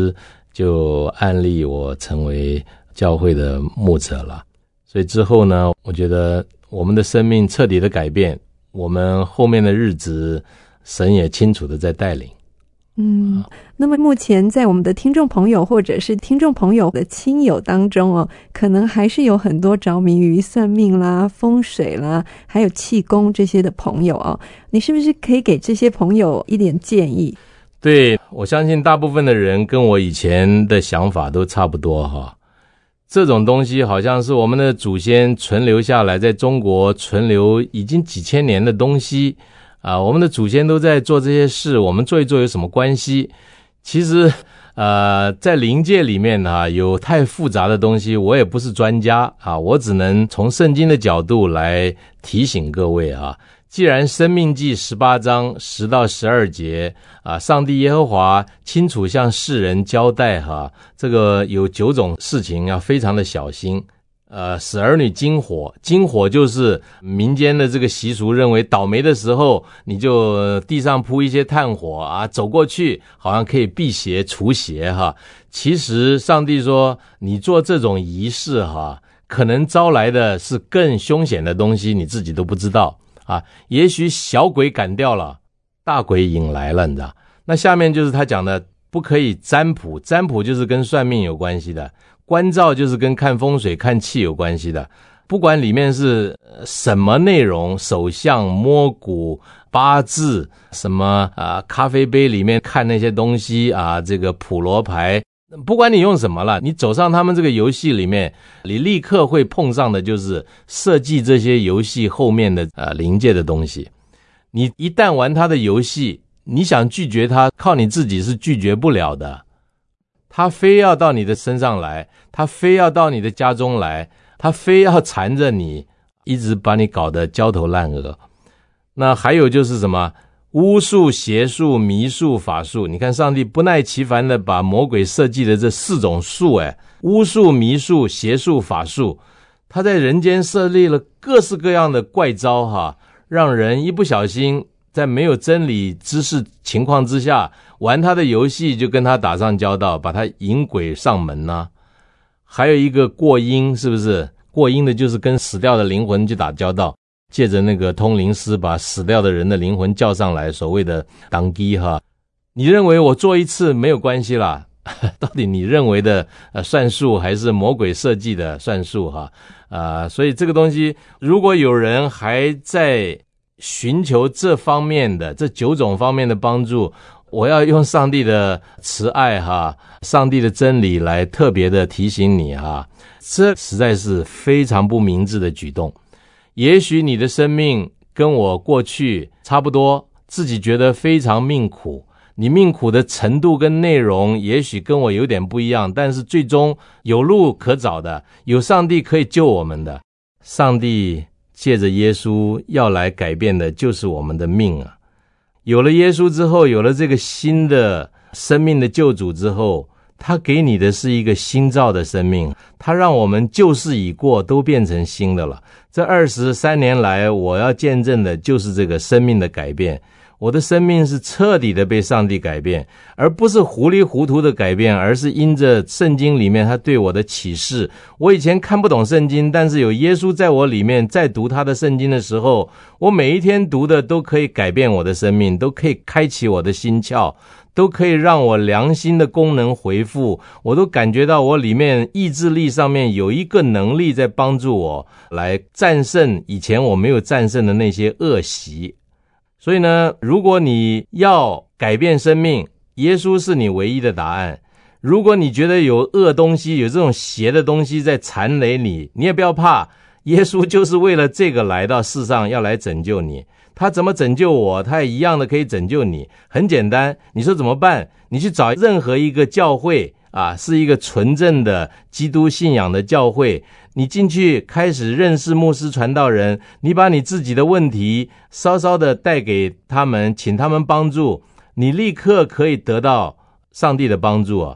就按立我成为教会的牧者了。所以之后呢，我觉得我们的生命彻底的改变，我们后面的日子神也清楚的在带领。 嗯，那么目前在我们的听众朋友或者是听众朋友的亲友当中哦，可能还是有很多着迷于算命啦、风水啦，还有气功这些的朋友哦，你是不是可以给这些朋友一点建议？ 对，我相信大部分的人跟我以前的想法都差不多哈。这种东西好像是我们的祖先存留下来，在中国存留已经几千年的东西啊，我们的祖先都在做这些事，我们做一做有什么关系？其实呃，在灵界里面啊，有太复杂的东西，我也不是专家啊，我只能从圣经的角度来提醒各位啊。既然申命记十八章十到十二节啊，上帝耶和华清楚向世人交代哈、啊，这个有九种事情要非常的小心。呃，使儿女经火，经火就是民间的这个习俗，认为倒霉的时候，你就地上铺一些炭火啊，走过去好像可以辟邪除邪哈。其实上帝说，你做这种仪式哈，可能招来的是更凶险的东西，你自己都不知道啊。也许小鬼赶掉了，大鬼引来了，你知道。那下面就是他讲的，不可以占卜，占卜就是跟算命有关系的。观照就是跟看风水看气有关系的，不管里面是什么内容，手相摸骨八字什么啊，咖啡杯里面看那些东西啊，这个普罗牌，不管你用什么了，你走上他们这个游戏里面，你立刻会碰上的就是设计这些游戏后面的呃灵界的东西。你一旦玩他的游戏，你想拒绝他，靠你自己是拒绝不了的。他非要到你的身上来，他非要到你的家中来，他非要缠着你，一直把你搞得焦头烂额。那还有就是什么巫术、邪术、迷术、法术，你看上帝不耐其烦的把魔鬼设计的这四种术，哎，巫术、迷术、邪术、法术，他在人间设立了各式各样的怪招哈，让人一不小心在没有真理知识情况之下玩他的游戏，就跟他打上交道，把他引鬼上门啊。还有一个过阴，是不是？过阴的就是跟死掉的灵魂去打交道，借着那个通灵师把死掉的人的灵魂叫上来，所谓的当机哈。你认为我做一次没有关系啦？到底你认为的呃算术还是魔鬼设计的算术哈？啊、呃，所以这个东西，如果有人还在寻求这方面的这九种方面的帮助，我要用上帝的慈爱哈，上帝的真理来特别的提醒你哈，这实在是非常不明智的举动。也许你的生命跟我过去差不多，自己觉得非常命苦，你命苦的程度跟内容也许跟我有点不一样，但是最终有路可找的，有上帝可以救我们的。上帝借着耶稣要来改变的就是我们的命啊。有了耶稣之后，有了这个新的生命的救主之后，他给你的是一个新造的生命，他让我们旧事已过都变成新的了。这二十三年来，我要见证的就是这个生命的改变。我的生命是彻底的被上帝改变，而不是糊里糊涂的改变，而是因着圣经里面他对我的启示。我以前看不懂圣经，但是有耶稣在我里面，在读他的圣经的时候，我每一天读的都可以改变我的生命，都可以开启我的心窍，都可以让我良心的功能回复，我都感觉到我里面意志力上面有一个能力在帮助我来战胜以前我没有战胜的那些恶习。所以呢，如果你要改变生命，耶稣是你唯一的答案。如果你觉得有恶东西，有这种邪的东西在缠累你，你也不要怕，耶稣就是为了这个来到世上，要来拯救你。他怎么拯救我，他也一样的可以拯救你。很简单，你说怎么办？你去找任何一个教会啊，是一个纯正的基督信仰的教会，你进去开始认识牧师传道人，你把你自己的问题稍稍的带给他们，请他们帮助，你立刻可以得到上帝的帮助啊。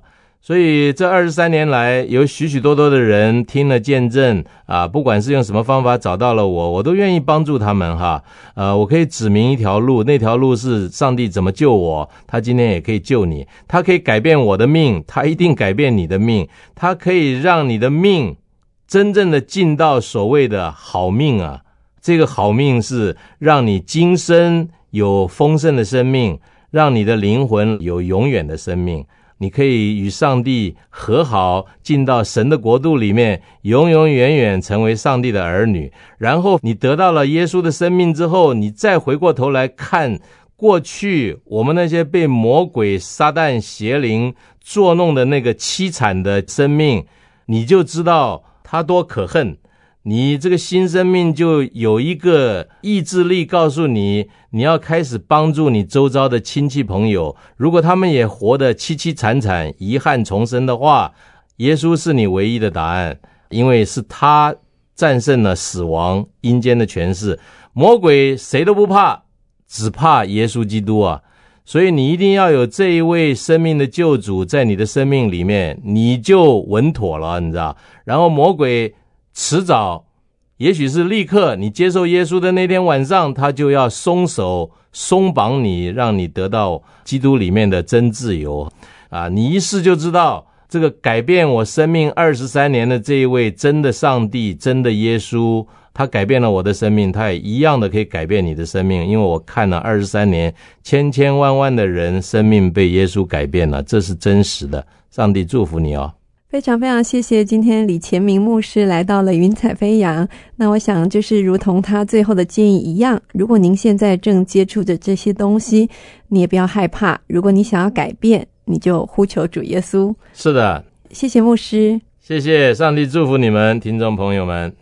所以这二十三年来，有许许多多的人听了见证啊，不管是用什么方法找到了我，我都愿意帮助他们哈。呃，我可以指明一条路，那条路是上帝怎么救我，他今天也可以救你。他可以改变我的命，他一定改变你的命。他可以让你的命真正的进到所谓的好命啊。这个好命是让你今生有丰盛的生命，让你的灵魂有永远的生命。你可以与上帝和好，进到神的国度里面，永永远远成为上帝的儿女。然后你得到了耶稣的生命之后，你再回过头来看过去我们那些被魔鬼撒旦邪灵作弄的那个凄惨的生命，你就知道他多可恨。你这个新生命就有一个意志力告诉你，你要开始帮助你周遭的亲戚朋友，如果他们也活得凄凄惨惨遗憾重生的话，耶稣是你唯一的答案，因为是他战胜了死亡阴间的权势，魔鬼谁都不怕，只怕耶稣基督啊。所以你一定要有这一位生命的救主在你的生命里面，你就稳妥了，你知道。然后魔鬼迟早，也许是立刻你接受耶稣的那天晚上，他就要松手松绑你，让你得到基督里面的真自由啊！你一试就知道，这个改变我生命二十三年的这一位真的上帝，真的耶稣，他改变了我的生命，他也一样的可以改变你的生命。因为我看了二十三年，千千万万的人生命被耶稣改变了，这是真实的。上帝祝福你哦。 非常非常谢谢今天李乾明牧师来到了云彩飞扬。那我想就是如同他最后的建议一样，如果您现在正接触着这些东西，你也不要害怕，如果你想要改变，你就呼求主耶稣。 是的， 谢谢牧师。 谢谢，上帝祝福你们听众朋友们。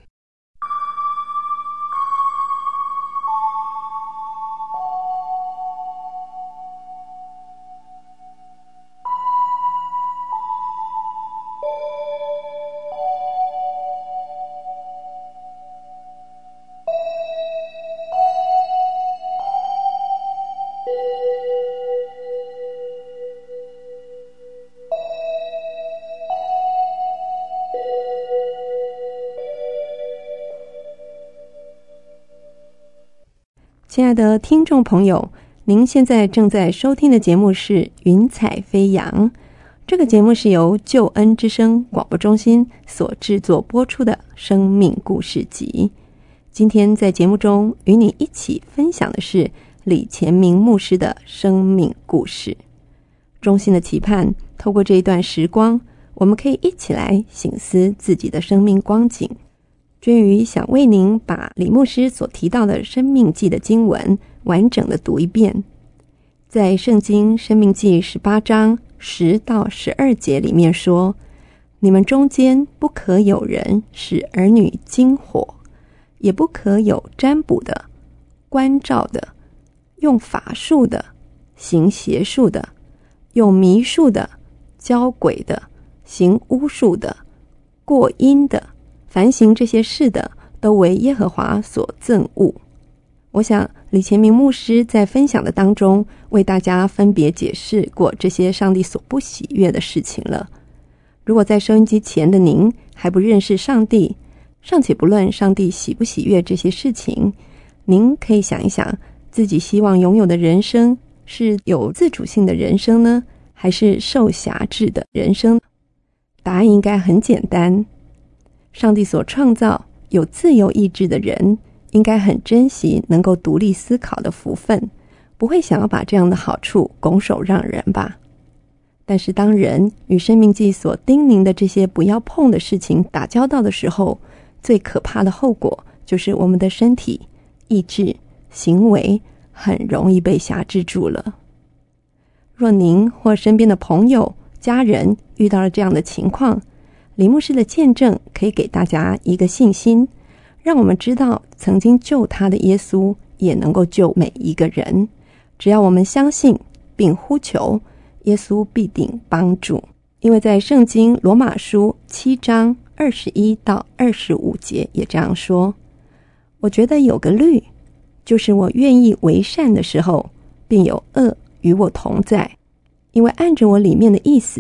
亲爱的听众朋友，您现在正在收听的节目是云彩飞扬。这个节目是由救恩之声广播中心所制作播出的生命故事集。今天在节目中与你一起分享的是李乾明牧师的生命故事。衷心的期盼，透过这一段时光，我们可以一起来省思自己的生命光景。君瑜想为您把李牧师所提到的生命记的经文完整的读一遍。在圣经生命记十八章十到十二节里面说，你们中间不可有人使儿女经火，也不可有占卜的、观照的、用法术的、行邪术的、用迷术的、教鬼的、行巫术的、过阴的，凡行这些事的，都为耶和华所憎恶。我想李乾明牧师在分享的当中，为大家分别解释过这些上帝所不喜悦的事情了。如果在收音机前的您还不认识上帝，尚且不论上帝喜不喜悦这些事情，您可以想一想，自己希望拥有的人生是有自主性的人生呢，还是受辖制的人生？答案应该很简单。上帝所创造有自由意志的人，应该很珍惜能够独立思考的福分，不会想要把这样的好处拱手让人吧。但是当人与生命记所叮咛的这些不要碰的事情打交道的时候，最可怕的后果就是我们的身体、意志、行为很容易被辖制住了。若您或身边的朋友、家人遇到了这样的情况，李牧师的见证可以给大家一个信心，让我们知道曾经救他的耶稣也能够救每一个人。只要我们相信并呼求，耶稣必定帮助。因为在圣经罗马书七章二十一到二十五节也这样说，我觉得有个律，就是我愿意为善的时候，并有恶与我同在，因为按着我里面的意思，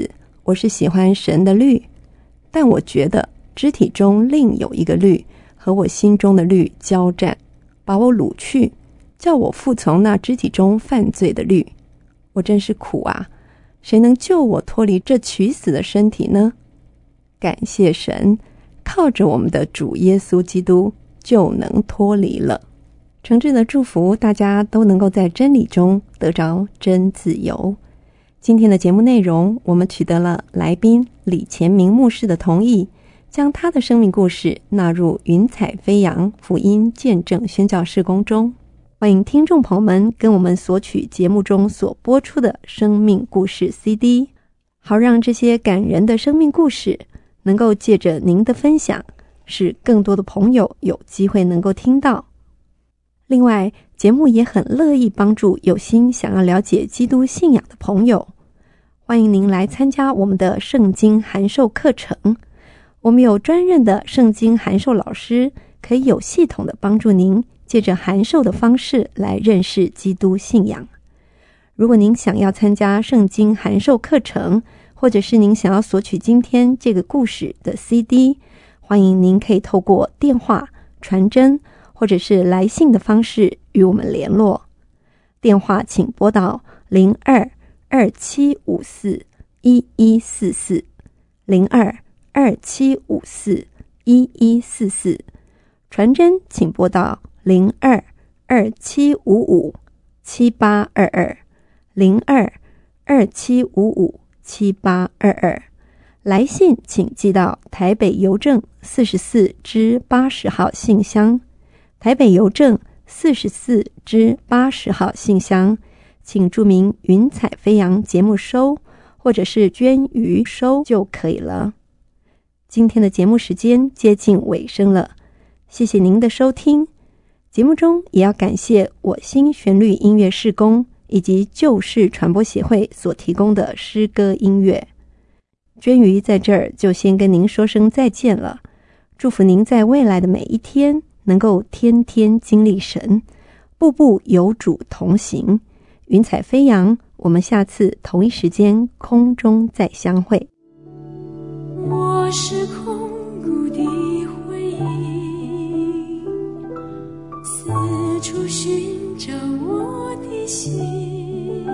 我是喜欢神的律，但我觉得肢体中另有一个律和我心中的律交战，把我掳去，叫我服从那肢体中犯罪的律。我真是苦啊！谁能救我脱离这取死的身体呢？感谢神，靠着我们的主耶稣基督就能脱离了。诚挚的祝福大家都能够在真理中得着真自由。今天的节目内容，我们取得了来宾李前明牧师的同意，将他的生命故事纳入云彩飞扬福音见证宣教事工中。欢迎听众朋友们跟我们索取节目中所播出的生命故事 C D， 好让这些感人的生命故事能够借着您的分享，使更多的朋友有机会能够听到。另外，节目也很乐意帮助有心想要了解基督信仰的朋友。欢迎您来参加我们的圣经函授课程，我们有专任的圣经函授老师，可以有系统的帮助您借着函授的方式来认识基督信仰。如果您想要参加圣经函授课程，或者是您想要索取今天这个故事的 C D， 欢迎您可以透过电话、传真或者是来信的方式与我们联络。电话请拨到零二二七五四一一四四 零二二七五四一一四四，传真请拨到零二二七五五七八二二 零二二七五五七八二二，来信请寄到台北邮政四十四支八十号信箱，台北邮政四十四支八十号信箱，请注明云彩飞扬节目收，或者是捐余收就可以了。今天的节目时间接近尾声了，谢谢您的收听。节目中也要感谢我心旋律音乐事工以及旧事传播协会所提供的诗歌音乐。娟瑜在这儿就先跟您说声再见了，祝福您在未来的每一天能够天天经历神，步步有主同行。云彩飞扬，我们下次同一时间空中再相会。 我是空谷的回忆，四处寻找我的心，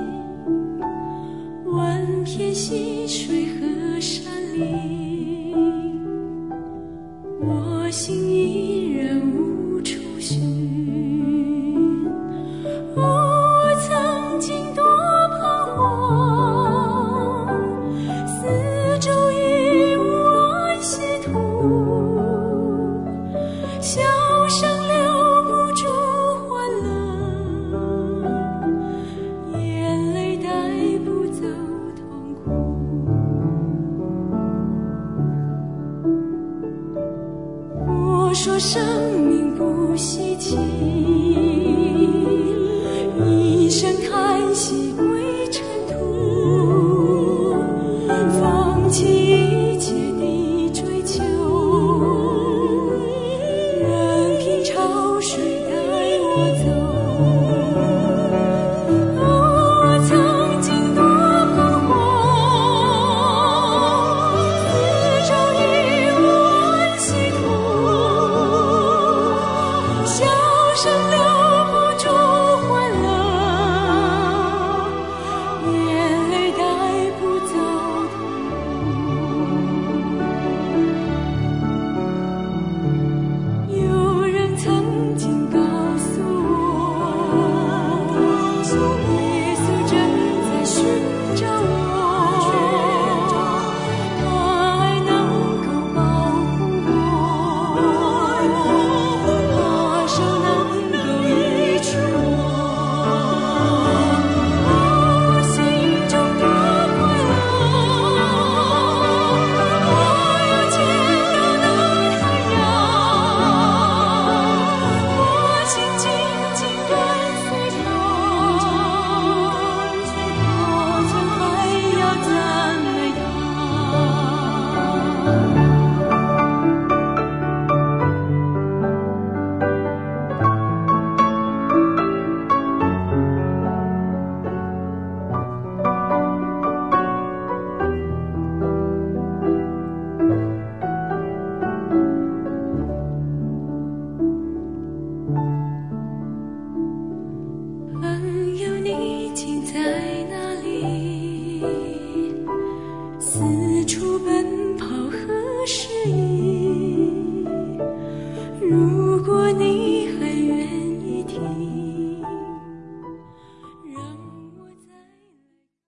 万片溪水和山林，我心依然无处寻。哦，我曾经多彷徨，四周已无安息土，笑声留不住欢乐，眼泪带不走痛苦。我说生